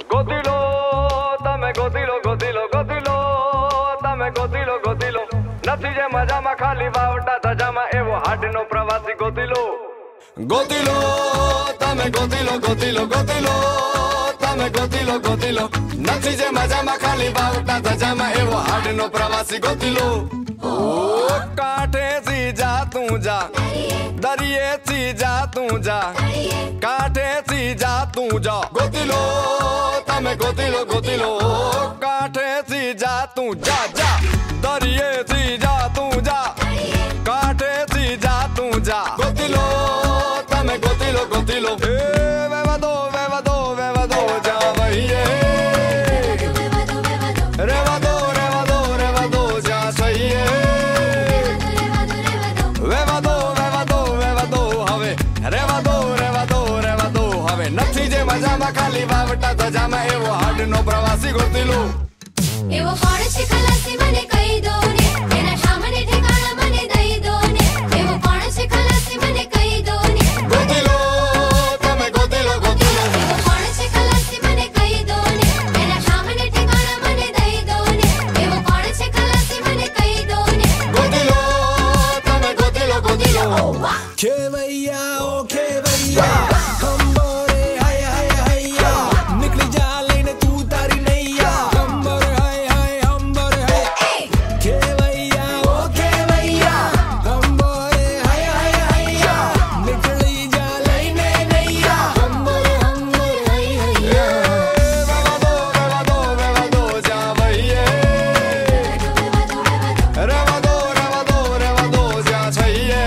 ગોતીલો તમે ગોતીલો ગોતીલો ગોતીલો તમે ગોતીલો ગોતીલો નથી જે મજામાં ખાલી વાવટા ધજામાં એવો હાડનો પ્રવાસી ગોતીલો ગોતીલો તમે ગોતીલો ગોતીલો ગોતીલો તમે ગોતીલો ગોતીલો નથી જે મજામાં ખાલી વાવટા ધજામાં એવો હાડનો પ્રવાસી ગોતીલો ઓ કાંઠેથી જા તું જા દરિયેથી જા તું જા કાંઠેથી જા તું જા ગોતીલો તમે ગોતીલો ગોતીલો કાંઠેથી જા તું જા જા દરિયેથી જા તું જા કાંઠેથી જા તું જા ગોતીલો તમે ગોતીલો ગોતીલો એ વેવા દો જા વહીએ રેવા દો જા સહીએ વેવા દો હવે રેવા દો હવે નથી જે મજામાં ખાલી વાવટા ધજામાં એવો હાડનો પ્રવાસી ગોતીલો એવો કોણ છે ખલાસી મને કહી દો ને એના સામને ઠેકાણા મને દઈ દો ને એવો કોણ છે ખલાસી મને કહી દો ને ગોતીલો તમે ગોતીલો ગોતીલો એવો કોણ છે ખલાસી મને કહી દો ને એના સામને ઠેકાણા મને દઈ દો ને એવો કોણ છે ખલાસી મને કહી દો ને ગોતીલો તમે ગોતીલો ગોતીલો ખેવૈયા ઓ ખેવૈયા ખંબોરે હાય હાય હૈયા નીકળી જા લઈને તું તારી નૈયા ખંબર હાય હાય હંબર હાય ખેવૈયા ઓ ખેવૈયા ખંબોરે હાય હાય હૈયા નીકળી જા લઈને નૈયા ખંબર હંબર હાય હૈયા વેવા દો જા વહીએ રેવા દો જા છઈએ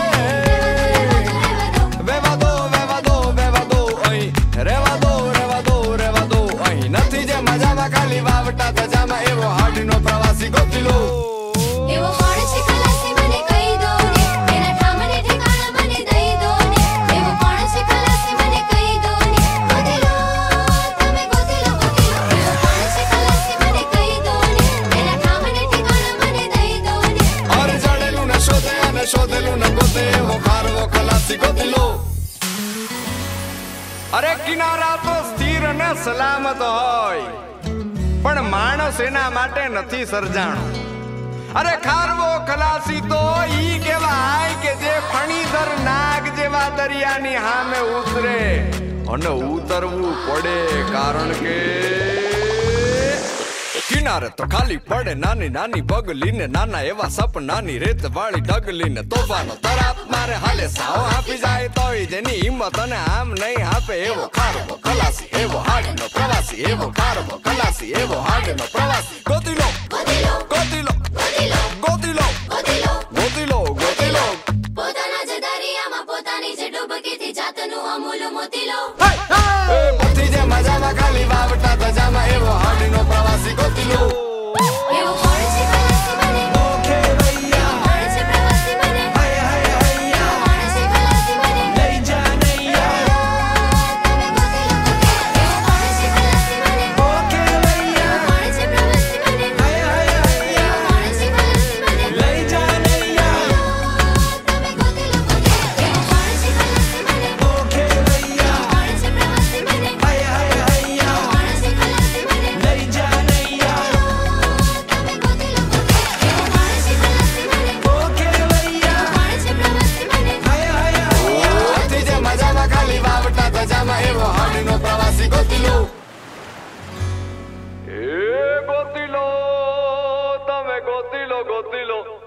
વેવા દો અહીં રેવા દો અહીં નથી જે મજામાં ખાલી વાવટા ધજામાં એવો હાડનો પ્રવાસી ગોતીલો એવો કોણ છે ખલાસી મને કહી દો ને એના સામને ઠેકાણા મને દઈ દો ને એવો કોણ છે ખલાસી મને કહી દો ને ગોતીલો તમે ગોતીલો ગોતીલો એવો કોણ છે ખલાસી મને કહી દો ને એના સામને ઠેકાણા મને દઈ દો ને ઓર ચડેલું ને શોધે અને શોધેલું ને ગોતે એવો ખારવો ખલાસી ગોતીલો અરે કિનારા તો સ્થિર અને સલામત હોય પણ માણસ એના માટે નથી સર્જાણો અરે ખારવો ખલાસી તો ઈ કહેવાય કે જે ફણીધર નાગ જેવા દરિયાની સામે ઉતરે અને ઉતરવું પડે કારણ કે કિનારે તો ખાલી પડે નાની નાની પગલીને નાના એવા સપનાની રેત વાળી ડગલીને તોફાનો તરાપ મારે હાલે સાવ આપી જાય તોય જેની હિંમત અને આમ નહીં આપે એવો ખારવો ખલાસી એવો હાડનો પ્રવાસી એવો ખારવો ખલાસી એવો હાડનો પ્રવાસી ગોતીલો ગોતીલો ગોતીલો ગોતીલો ગોતીલો ગોતીલો ગોતીલો ગોતીલો પોતાના જ દરિયામાં પોતાની જ ડૂબકીથી જાતનું અમૂલ મોતીલો એ બધી જે મજામાં ખાલી વાવટા ધજામાં એવો હાડનો પ્રવાસી ગોતીલો એવો કોણ છે ખલાસી મને ઓ ખેવૈયા કોણ છે પ્રવાસી મને હાય હાય હૈયા કોણ છે ખલાસી મને લઈ જા નૈયા તમે ગોતીલો ગોતીલો એવો કોણ છે ખલાસી મને ઓ ખેવૈયા કોણ છે પ્રવાસી મને હાય હાય હૈયા કોણ છે ખલાસી મને લઈ જા નૈયા તમે ગોતીલો ગોતીલો એવો કોણ છે ખલાસી મને ઓ ખેવૈયા કોણ છે પ્રવાસી મને હાય હાય હૈયા કોણ છે ખલાસી મને લઈ જા નૈયા તમે ગોતીલો ગોતીલો એવો કોણ છે ખલાસી મને ઓ ખેવૈયા કોણ છે પ્રવાસી મને હાય હાય હૈયા બધી જે મજામાં ખાલી વાવટા ધજામાં એવો હાડનો પ્રવાસી ગોતીલો એ ગોતીલો તમે ગોતીલો ગોતીલો